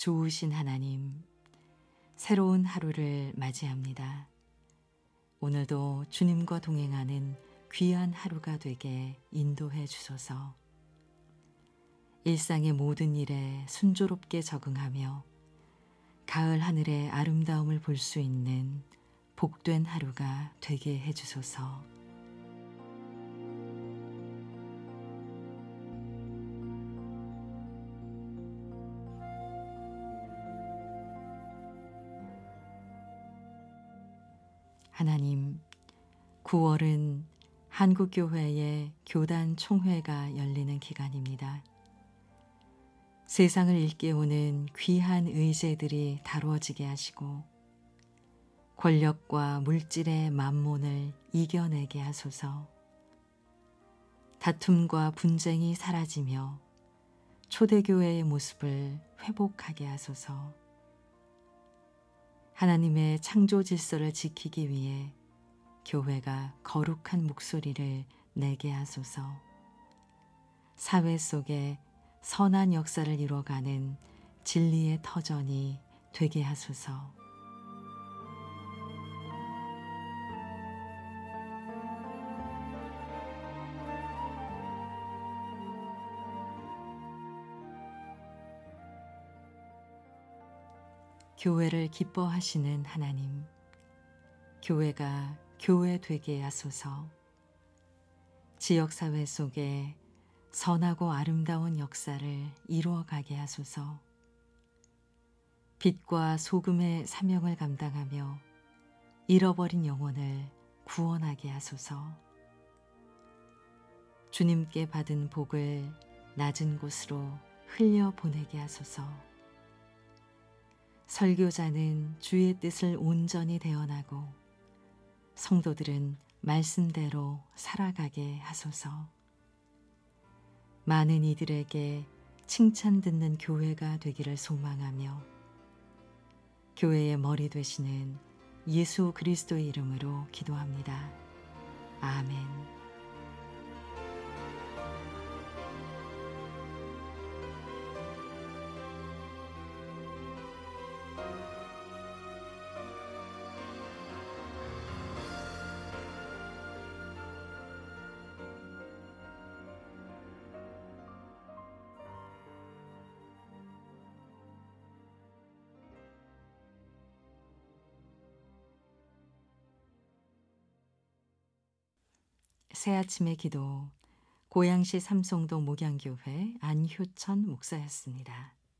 좋으신 하나님, 새로운 하루를 맞이합니다. 오늘도 주님과 동행하는 귀한 하루가 되게 인도해 주소서. 일상의 모든 일에 순조롭게 적응하며 가을 하늘의 아름다움을 볼 수 있는 복된 하루가 되게 해 주소서. 하나님, 9월은 한국교회의 교단 총회가 열리는 기간입니다. 세상을 일깨우는 귀한 의제들이 다루어지게 하시고 권력과 물질의 만몬을 이겨내게 하소서. 다툼과 분쟁이 사라지며 초대교회의 모습을 회복하게 하소서. 하나님의 창조 질서를 지키기 위해 교회가 거룩한 목소리를 내게 하소서. 사회 속에 선한 역사를 이뤄가는 진리의 터전이 되게 하소서. 교회를 기뻐하시는 하나님, 교회가 교회 되게 하소서. 지역사회 속에 선하고 아름다운 역사를 이루어가게 하소서. 빛과 소금의 사명을 감당하며 잃어버린 영혼을 구원하게 하소서. 주님께 받은 복을 낮은 곳으로 흘려보내게 하소서. 설교자는 주의 뜻을 온전히 대언하고 성도들은 말씀대로 살아가게 하소서. 많은 이들에게 칭찬 듣는 교회가 되기를 소망하며 교회의 머리 되시는 예수 그리스도의 이름으로 기도합니다. 아멘. 새아침의 기도, 고양시 삼성동 목양교회 안효천 목사였습니다.